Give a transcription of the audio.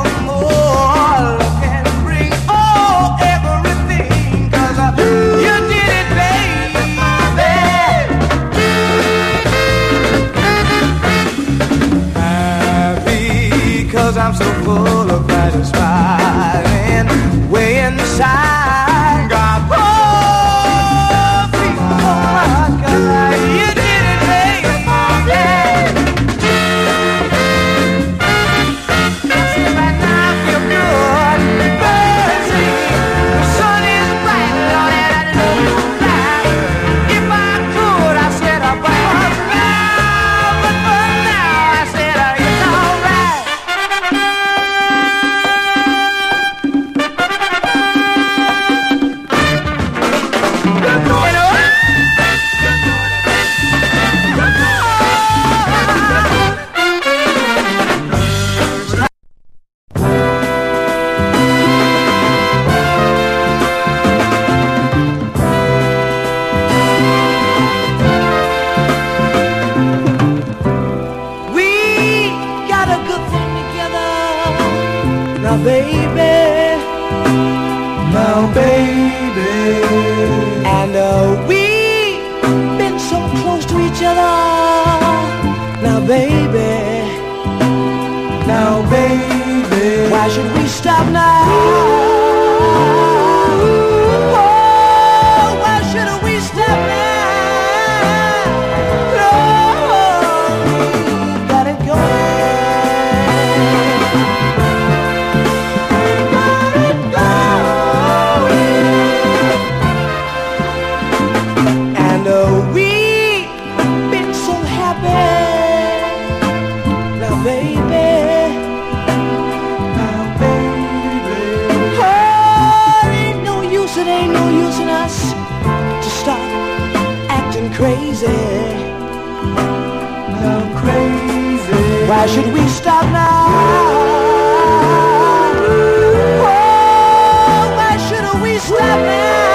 more. Love can bring everything, 'cause you did it, baby. Happy 'cause I'm so full of bright and smiling, way inside. God, oh, feel so much, 'cause you did it, baby. Why should we stop now? Oh, why should we stop now?